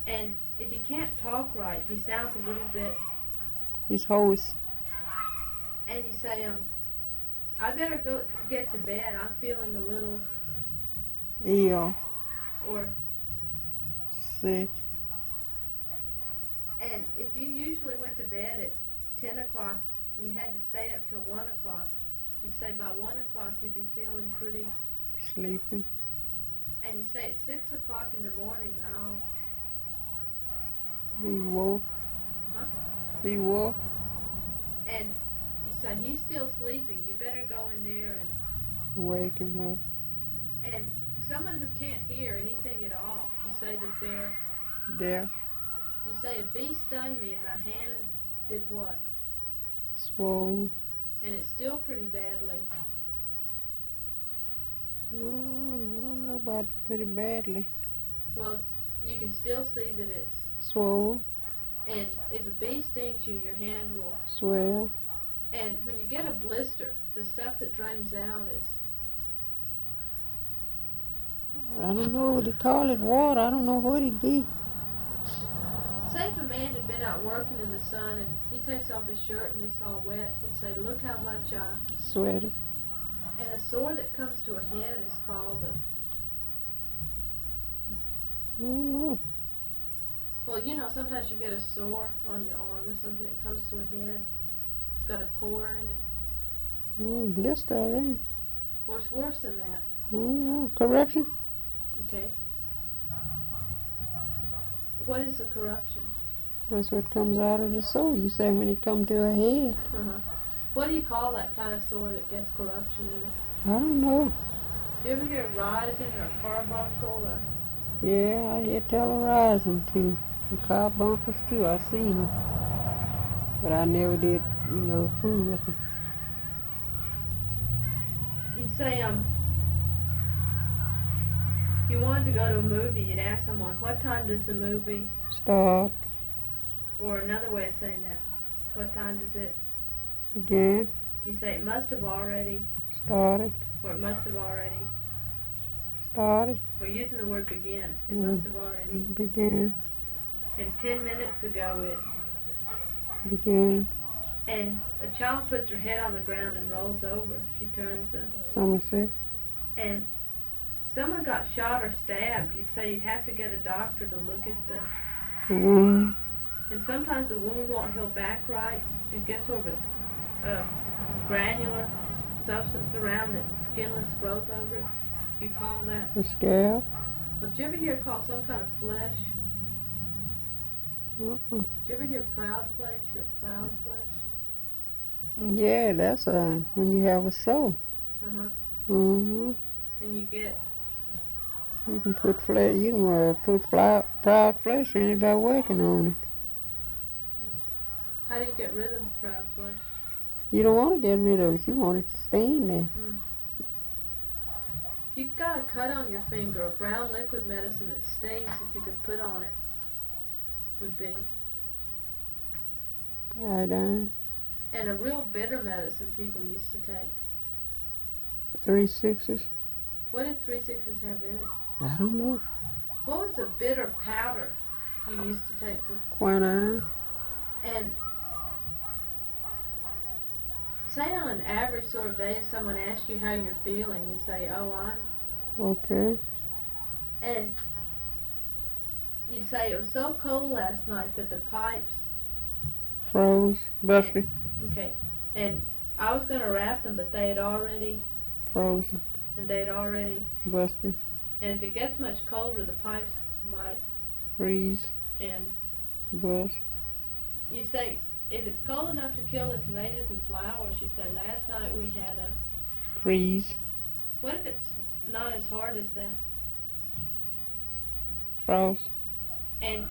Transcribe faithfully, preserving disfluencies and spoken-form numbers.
And if he can't talk right, he sounds a little bit. He's hoarse. And you say, um, I better go get to bed. I'm feeling a little. Ill. Or. Sick. And if you usually went to bed at ten o'clock and you had to stay up till one o'clock, you'd say by one o'clock you'd be feeling pretty. Sleepy. And you say at six o'clock in the morning, I'll. Be woke. Huh? Be woke. And you say, he's still sleeping. You better go in there and. Wake him up. And someone who can't hear anything at all, you say that they're. There. You say, a bee stung me and my hand did what? Swole. And it's still pretty badly. Oh, I don't know about pretty badly. Well, it's, you can still see that it's. Swole. And if a bee stings you, your hand will. Swell. And when you get a blister, the stuff that drains out is. I don't know what they call it, water. I don't know what it'd be. Say if a man had been out working in the sun and he takes off his shirt and it's all wet, he'd say, look how much I... Sweaty. And a sore that comes to a head is called a... I don't know. Well, you know, sometimes you get a sore on your arm or something that comes to a head. It's got a core in it. Mm, blister already. Well, it's worse than that. Mm, corruption. Okay. What is the corruption? That's what comes out of the soul. You say when it come to a head. Uh-huh. What do you call that kind of sore that gets corruption in it? I don't know. Do you ever hear rising or carbuncle or... Yeah, I hear tell of rising too. And carbuncles too. I seen them. But I never did, you know, fool with them. You'd say, um... if you wanted to go to a movie, you'd ask someone, what time does the movie... Start. Or another way of saying that, what time does it... Begin. You say it must have already... Started. Or it must have already... Started. Or using the word begin, it Mm. must have already... Begin. And ten minutes ago it... Begin. And a child puts her head on the ground and rolls over. She turns the... Somerset. And someone got shot or stabbed, you'd say you'd have to get a doctor to look at the... The wound. And sometimes the wound won't heal back right. It gets sort of a uh, granular substance around it, skinless growth over it. You call that... The scalp. But did you ever hear it called some kind of flesh? Uh-uh. Did you ever hear proud flesh or plowed flesh? Yeah, that's uh, when you have a soul. Uh-huh. Mm-hmm. And you get... You can put flesh, you can uh, put fly, proud flesh in it by working on it. How do you get rid of the proud flesh? You don't want to get rid of it. You want it to stay in there. Mm. If you've got a cut on your finger, a brown liquid medicine that stings that you could put on it would be... Iodine. And a real bitter medicine people used to take. Three sixes. What did three sixes have in it? I don't know. What was the bitter powder you used to take for... Quinine. And say on an average sort of day, if someone asks you how you're feeling, you say, oh, I'm... Okay. And you'd say, it was so cold last night that the pipes... Froze. Busted. Okay. And I was going to wrap them, but they had already... Frozen. And they'd already... Busted. And if it gets much colder, the pipes might... Freeze. And Bust. you say, if it's cold enough to kill the tomatoes and flowers, you'd say, last night we had a... Freeze. What if it's not as hard as that? Frost. And